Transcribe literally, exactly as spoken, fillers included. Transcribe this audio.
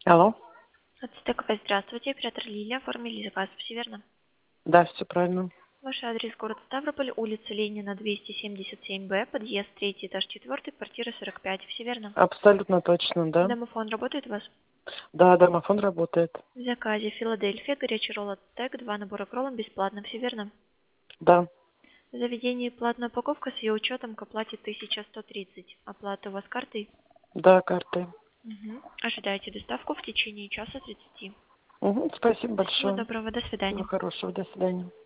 Алло. От СТК, здравствуйте, оператор Лилия, оформили заказ, все верно? Да, все правильно. Ваш адрес город Ставрополь, улица Ленина, двести семьдесят семь Б, подъезд третий, этаж четвертый, квартира сорок пять, все верно? Абсолютно точно, да. Домофон работает у вас? Да, домофон работает. В заказе Филадельфия, горячий ролл от Тек, два набора к роллам бесплатно, все верно? Да, В заведении платная упаковка с ее учетом к оплате тысяча сто тридцать. Оплата у вас картой? да, картой. Угу. Ожидайте доставку в течение часа тридцати. Мгм, спасибо Всего большое. доброго, до Всего свидания. хорошего. До свидания.